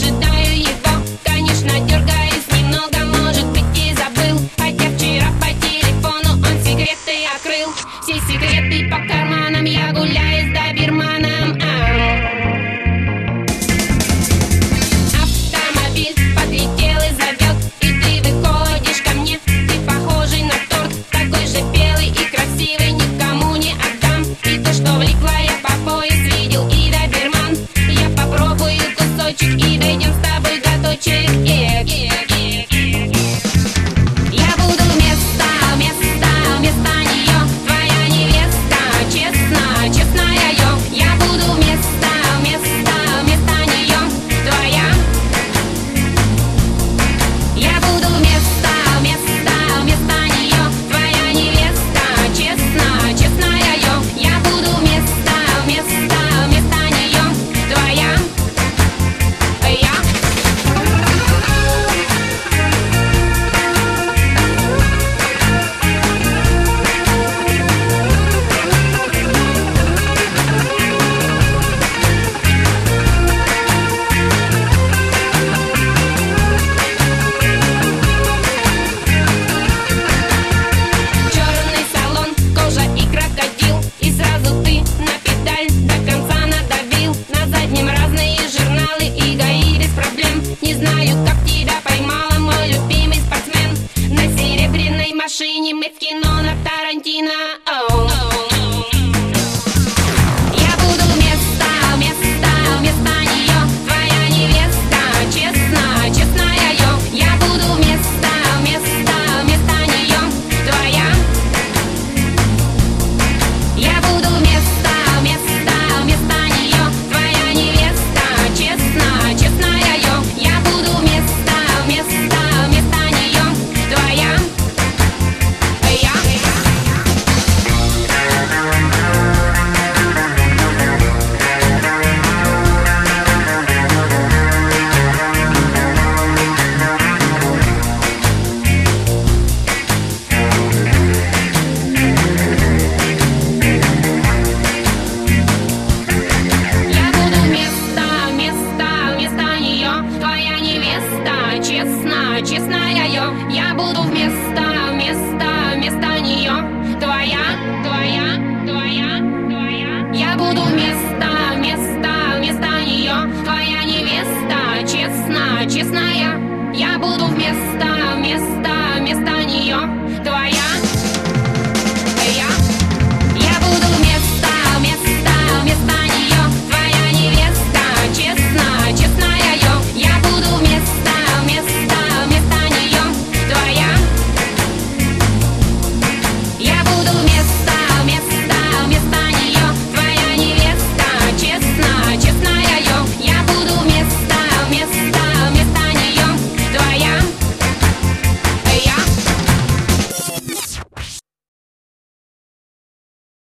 ожидаю его. Конечно, дергаюсь немного, может быть, и забыл. Хотя вчера по телефону он секреты открыл. Все секреты по карманам, я гуляю с доберманом. Автомобиль подлетел и зовет, и ты выходишь ко мне. Ты похожий на торт, такой же белый и красивый, никому не отдам. И то, что влипла я по пояс, видел и доберман. Я попробую кусочек и дойдем с тобой до точек. Я буду вместо нее твоя невеста, честно, честная я. Я буду вместо нее твоя. Я буду вместо нее твоя невеста, честно, честная я. Я буду вместо нее твоя. Черный салон, кожа и крокодил, и сразу ты на педаль до конца надавил. На заднем разные журналы и ГАИ без проблем. Не знаю, как тебя поймала, мой любимый спортсмен. На серебряной машине мы в кино на Тарантино. Я буду вместо нее твоя невеста, честно, честная я. Я буду вместо нее твоя. Я буду вместо нее твоя невеста, честно, честная я. Я буду вместо нее твоя. Я буду вместо нее твоя невеста, честно, честная я. Я буду вместо нее твоя. Я буду вместо нее твоя невеста, честно, честная. Я буду вместо нее твоя.